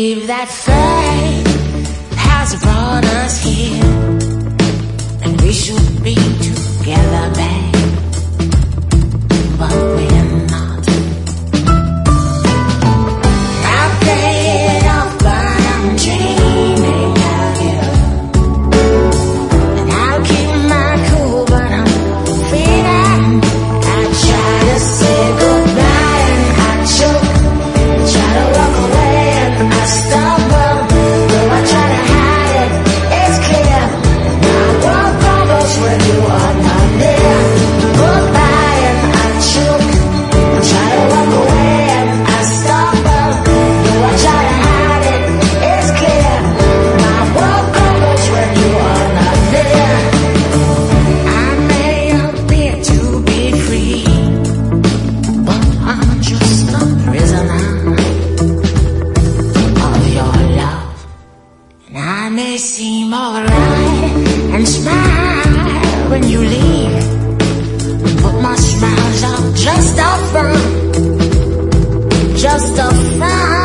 believe that fate has brought us here, and we should be together, babe, but we're not. I play it off, but I'm dreaming of you, and I'll keep my cool, but I'm feeling. I try to say goodbye and I choke, try to walk away and I stumble, though I try to hide it, it's clear. My world crumbles when you are not there. Goodbye and I choke, try to walk away and I stumble, though I try to hide it, it's clear. My world crumbles when you are not there. I may appear to be free, but I'm just a prisoner of your love. And I may seem alright and smile when you leave, but my smiles are just a front, just a front.